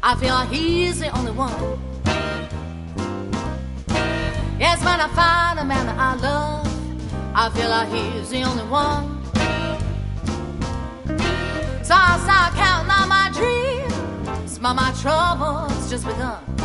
I feel like he's the only one. Yes, when I find a man that I love, I feel like he's the only one. So I start counting all my dreams, but my trouble's just begun.